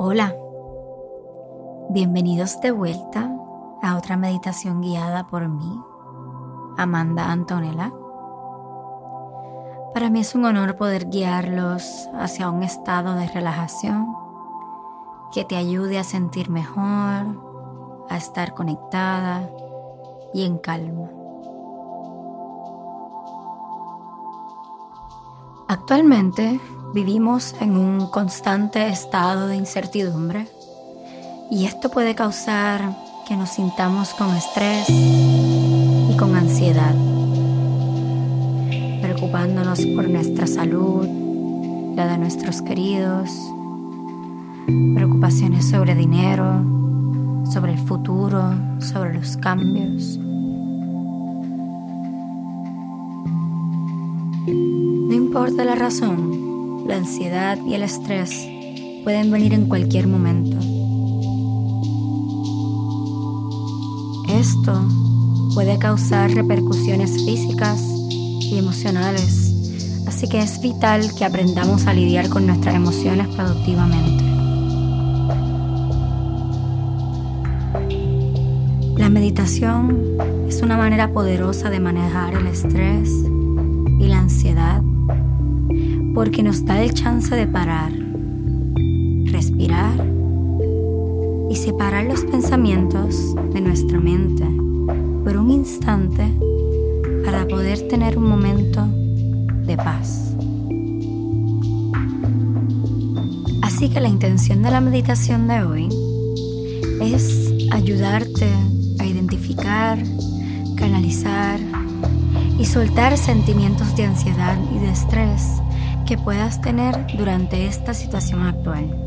Hola, bienvenidos de vuelta a otra meditación guiada por mí, Amanda Antonella. Para mí es un honor poder guiarlos hacia un estado de relajación que te ayude a sentir mejor, a estar conectada y en calma. Actualmente vivimos en un constante estado de incertidumbre y esto puede causar que nos sintamos con estrés y con ansiedad, preocupándonos por nuestra salud, la de nuestros queridos, preocupaciones sobre dinero, sobre el futuro, sobre los cambios. No importa la razón, la ansiedad y el estrés pueden venir en cualquier momento. Esto puede causar repercusiones físicas y emocionales, así que es vital que aprendamos a lidiar con nuestras emociones productivamente. La meditación es una manera poderosa de manejar el estrés y la ansiedad, porque nos da el chance de parar, respirar y separar los pensamientos de nuestra mente por un instante para poder tener un momento de paz. Así que la intención de la meditación de hoy es ayudarte a identificar, canalizar y soltar sentimientos de ansiedad y de estrés que puedas tener durante esta situación actual,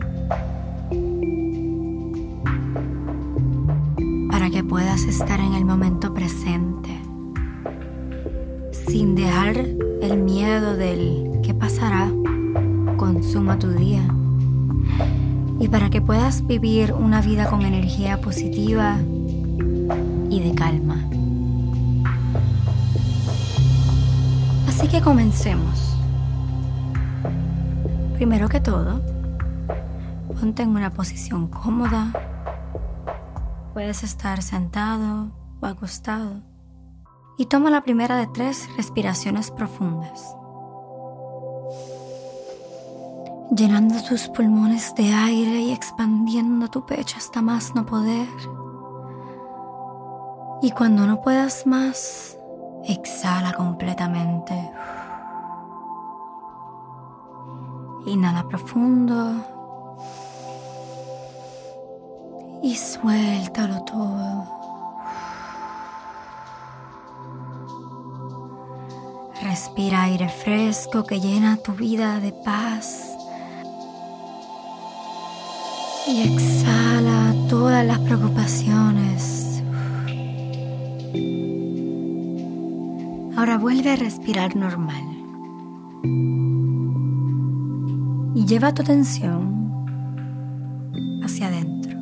para que puedas estar en el momento presente, sin dejar el miedo del qué pasará consuma tu día, y para que puedas vivir una vida con energía positiva y de calma. Así que comencemos. Primero que todo, ponte en una posición cómoda. Puedes estar sentado o acostado y toma la primera de 3 respiraciones profundas, llenando tus pulmones de aire y expandiendo tu pecho hasta más no poder. Y cuando no puedas más, exhala completamente. Inhala profundo y suéltalo todo. Respira aire fresco que llena tu vida de paz y exhala todas las preocupaciones. Ahora vuelve a respirar normal. Y lleva tu atención hacia adentro.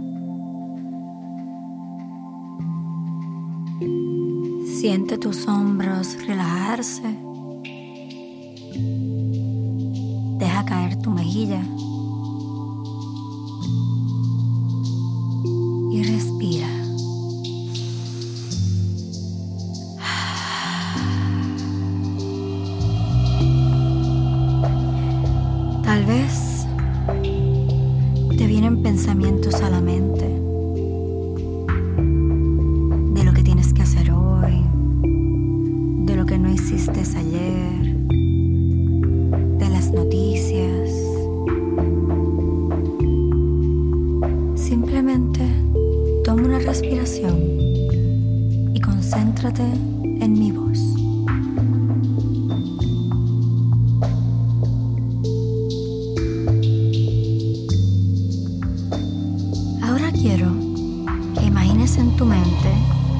Siente tus hombros relajarse. Deja caer tu mejilla. Y respira. Tal vez te vienen pensamientos a la mente de lo que tienes que hacer hoy, de lo que no hiciste ayer, de las noticias. Simplemente toma una respiración y concéntrate en mi voz. Quiero que imagines en tu mente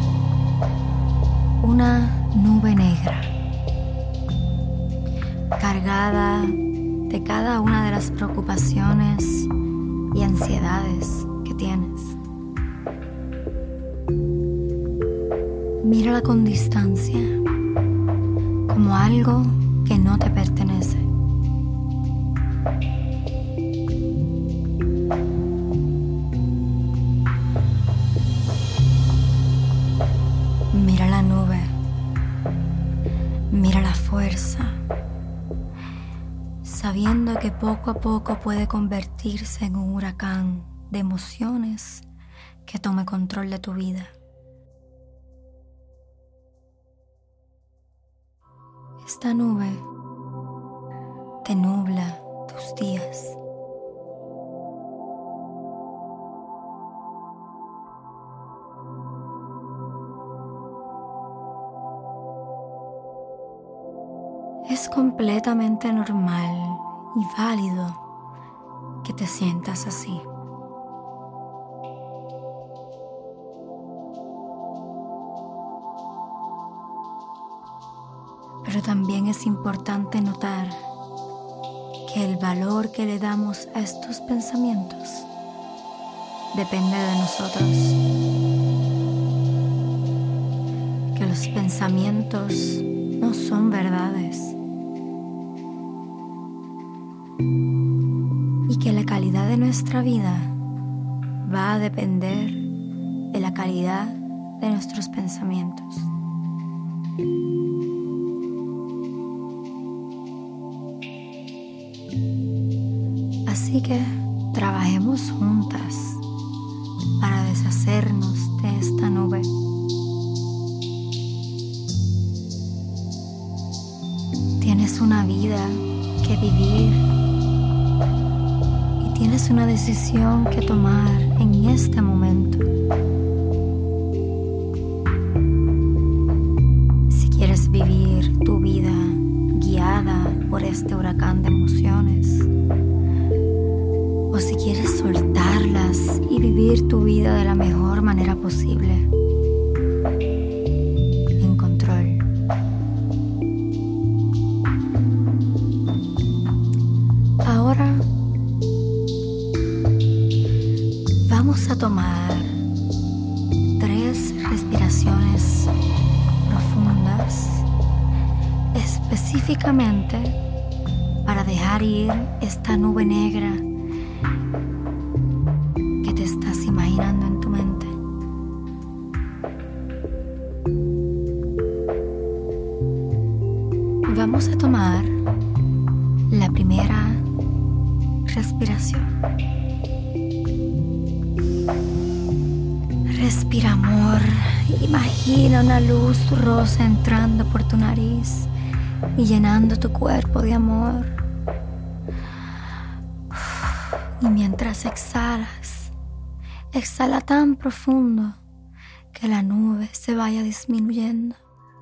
una nube negra cargada de cada una de las preocupaciones y ansiedades que tienes. Mírala con distancia, como algo que no te pertenece. sabiendo que poco a poco puede convertirse en un huracán de emociones que tome control de tu vida. Esta nube te nubla tus días. Es completamente normal y válido que te sientas así. Pero también es importante notar que el valor que le damos a estos pensamientos depende de nosotros. Que los pensamientos no son verdades. Y que la calidad de nuestra vida va a depender de la calidad de nuestros pensamientos. Así que trabajemos juntas para deshacernos de esta nube. Tienes una vida que vivir y tienes una decisión que tomar en este momento. Si quieres vivir tu vida guiada por este huracán de emociones, o si quieres soltarlas y vivir tu vida de la mejor manera posible, en control. Ahora vamos a tomar 3 respiraciones profundas, específicamente para dejar ir esta nube negra que te estás imaginando en tu mente. Vamos a tomar la primera respiración. Respira amor. Imagina una luz rosa entrando por tu nariz y llenando tu cuerpo de amor. Y mientras exhalas, exhala tan profundo que la nube se vaya disminuyendo.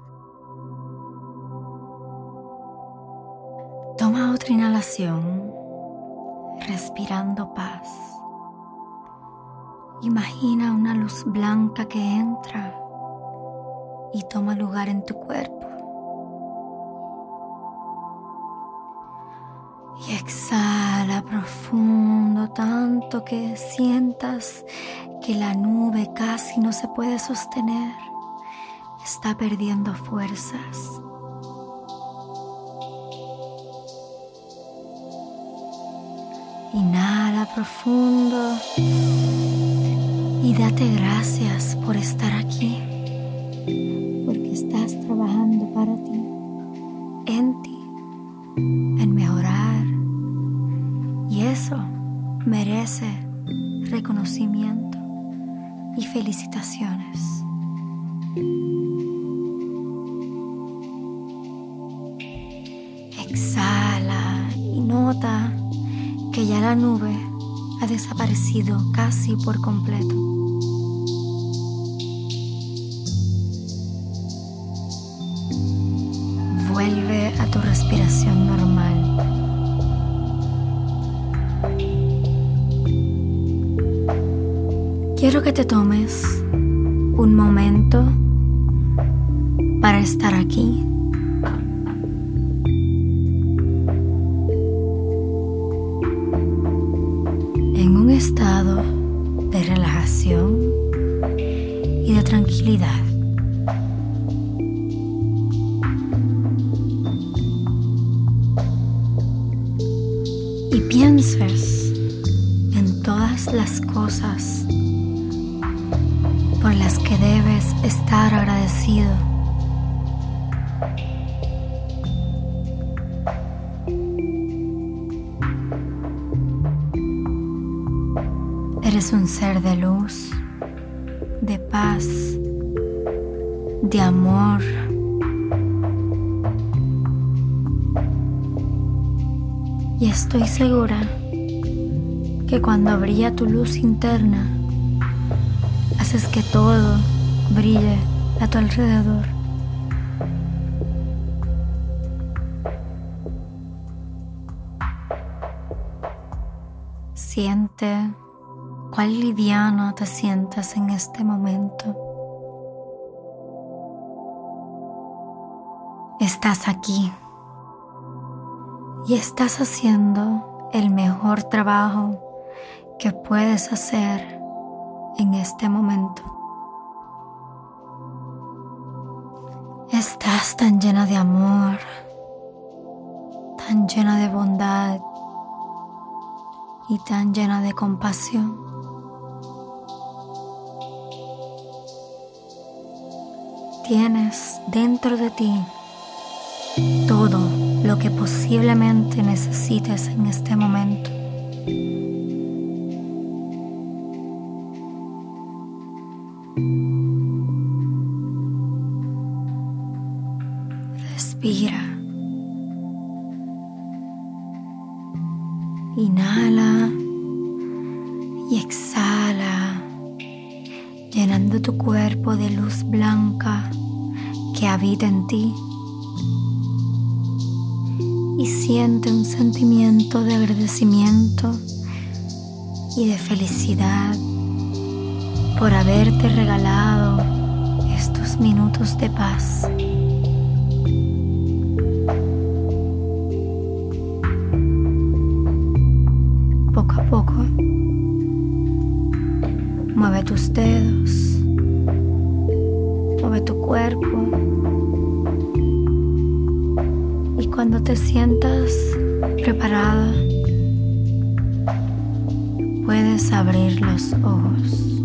Toma otra inhalación, respirando paz. Imagina una luz blanca que entra y toma lugar en tu cuerpo. Y exhala profundo, tanto que sientas que la nube casi no se puede sostener. Está perdiendo fuerzas. Inhala profundo y date gracias por estar aquí, porque estás trabajando para ti, en mejorar, y eso merece reconocimiento y felicitaciones. Exhala y nota que ya la nube ha desaparecido casi por completo. Vuelve a tu respiración normal. Quiero que te tomes un momento para estar aquí. En un estado de relajación y de tranquilidad. Y pienses en todas las cosas por las que debes estar agradecido. Eres un ser de luz, de paz, de amor. Y estoy segura que cuando brilla tu luz interna, haces que todo brille a tu alrededor. Siente cuán liviano te sientas en este momento. Estás aquí y estás haciendo el mejor trabajo que puedes hacer en este momento. Estás tan llena de amor, tan llena de bondad y tan llena de compasión. Tienes dentro de ti todo lo que posiblemente necesites en este momento. Respira. Inhala y exhala, llenando tu cuerpo de luz blanca que habita en ti. Y siente un sentimiento de agradecimiento y de felicidad por haberte regalado estos minutos de paz. Poco a poco, mueve tus dedos, mueve tu cuerpo. Y cuando te sientas preparada, puedes abrir los ojos.